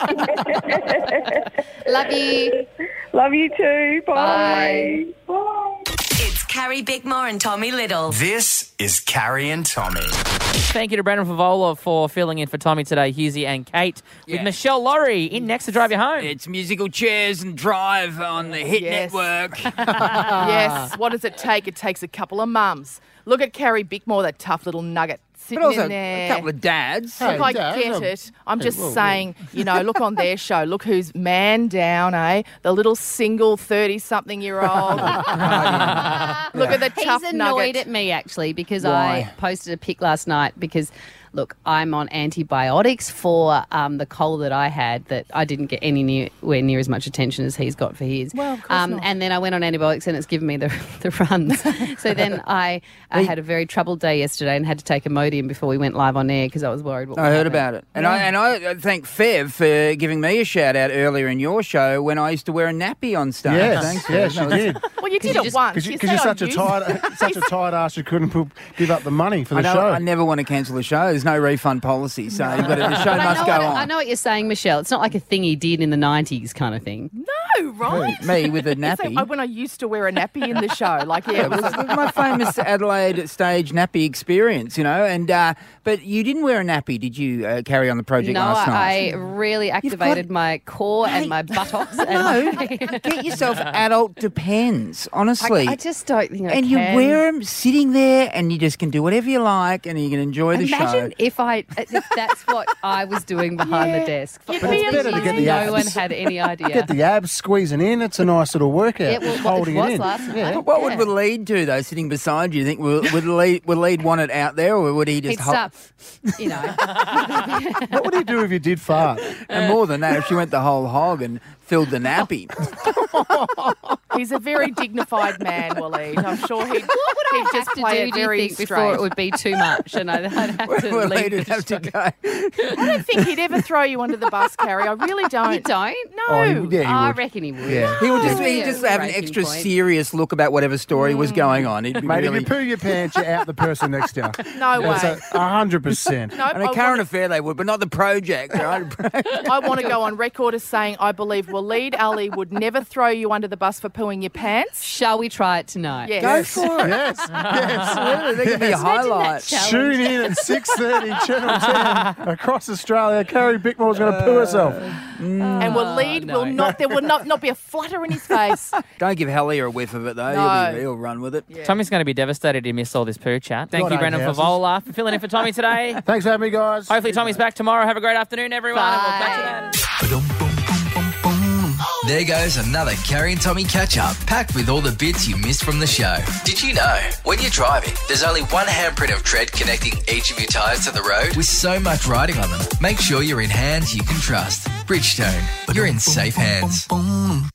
C: Love you.
O: Love you too. Bye.
C: Bye.
O: Bye.
E: It's Carrie Bickmore and Tommy Little.
F: This is Carrie and Tommy.
B: Thank you to Brandon Favola for filling in for Tommy today, Husey and Kate, with
P: Yeah.
B: Michelle Laurie in next to drive you home.
P: It's musical chairs and drive on the Hit
Q: Yes.
P: Network.
Q: Yes. What does it take? It takes a couple of mums. Look at Carrie Bickmore, that tough little nugget sitting
P: But also
Q: in there.
P: a couple of dads.
Q: Look,
D: Hey,
Q: I
D: Dad,
Q: get
D: um,
Q: it. I'm
D: hey,
Q: just
D: whoa, whoa.
Q: saying, you know, look on their show. Look who's man down, eh? The little single thirty-something-year-old. Look at the tough
C: He's annoyed
Q: nugget.
C: at me, actually, because
D: Why?
C: I posted a pic last night because, look, I'm on antibiotics for um, the cold that I had that I didn't get anywhere near as much attention as he's got for his.
Q: Well, of course
C: um,
Q: not.
C: And then I went on antibiotics and it's given me the, the runs. So then I, I had a very troubled day yesterday and had to take Imodium before we went live on air because I was worried what
P: I
C: would
P: heard
C: happen.
P: about it. And I and I thank Fev for giving me a shout out earlier in your show when I used to wear a nappy on stage.
D: Yes,
P: Thanks,
D: yes,
P: Fev.
D: you
P: That was-
D: did.
Q: Well, you did
C: you
Q: it
C: just-
Q: once.
D: Because
Q: You
D: you, you're
Q: say
D: such a
Q: I used
D: tight, such a tight ass, you couldn't pu- give up the money for the
P: I, know,
D: show.
P: I never want to cancel a show. There's no refund policy, so you've got to, the show
C: But I
P: must
C: know
P: go
C: what,
P: on.
C: I know what you're saying, Michelle. It's not like a thing he did in the nineties kind of thing.
Q: No, know, right?
P: Me with a
Q: It's like,
P: nappy.
Q: oh, when I used to wear a nappy in the show, like yeah,
P: Yeah,
Q: it was
P: it was my famous Adelaide stage nappy experience, you know. And uh, but you didn't wear a nappy, did you? Uh, carry on the project
C: No,
P: last
C: I,
P: night.
C: I really activated my core and my buttocks. And
P: No,
C: my-
P: get yourself adult Depends, honestly.
C: I, I just don't think I
P: and
C: can.
P: you wear them sitting there, and you just can do whatever you like, and you can enjoy the show.
C: Imagine if I if that's what I was doing behind
Q: Yeah.
C: the desk. For
Q: You'd
C: all
Q: be
C: these
D: better to
C: years,
D: get the
C: no
D: abs.
C: one had any idea.
D: Get the abs squeezing in. It's a nice little workout.
C: Yeah, well,
D: holding
C: it was
D: it in.
C: last night.
D: Yeah.
P: But what
C: Yeah.
P: would Waleed do, though, sitting beside you? You think, would, would, Waleed, would Waleed want it out there, or would he just
C: He'd
P: hold...
C: start, you know.
D: What would he do if you did fart?
P: And more than that, if she went the whole hog and filled the nappy.
Q: He's a very dignified man, Waleed. I'm sure he'd,
C: What would I
Q: he'd
C: have
Q: just
C: to
Q: play
C: do,
Q: it
C: do you
Q: very
C: think,
Q: straight.
C: before it would be too much and I'd, I'd have to
P: Waleed
C: leave
P: would
C: the
P: have to
C: show?
P: go.
Q: I don't think he'd ever throw you under the bus, Carrie. I really don't.
C: You don't?
Q: No.
D: Oh, he- yeah, he
C: I
D: would.
C: reckon he would.
D: Yeah.
P: He would just,
C: No.
P: he'd just have an
C: Breaking
P: extra
C: point.
P: serious look about whatever story was going on. He'd be
D: Mate,
P: really...
D: if you poo your pants, you're out the person next to you.
Q: No way.
D: That's a hundred percent.
Q: No,
P: And a
Q: I
P: current
Q: want,
P: affair they would, but not the project, right?
Q: I want to go on record as saying I believe Waleed Ali would never throw you under the bus for pooing your pants.
C: Shall we try it tonight?
Q: Yes.
P: Go for it.
D: Yes, yes.
P: Absolutely. That could be a
C: Imagine that
P: highlight.
C: challenge.
D: Tune in at six thirty, Channel ten, across Australia. Carrie Bickmore's going to poo herself.
Q: And Waleed
C: no.
Q: will not. There will not, not be a flutter in his face.
P: Don't give Hellier a whiff of it, though.
Q: No.
P: He'll, be, he'll run with it.
B: Tommy's going to be devastated he missed all this poo chat. Thank
D: God,
B: you,
D: eight
B: Brendan
D: houses.
B: Favola, for filling in for Tommy today.
D: Thanks for having me, guys.
B: Hopefully Tommy's back tomorrow. Have a great afternoon, everyone. And we'll catch you then.
A: There goes another Carrie and Tommy catch-up, packed with all the bits you missed from the show. Did you know, when you're driving, there's only one handprint of tread connecting each of your tyres to the road? With so much riding on them, make sure you're in hands you can trust. Bridgestone, you're in safe hands.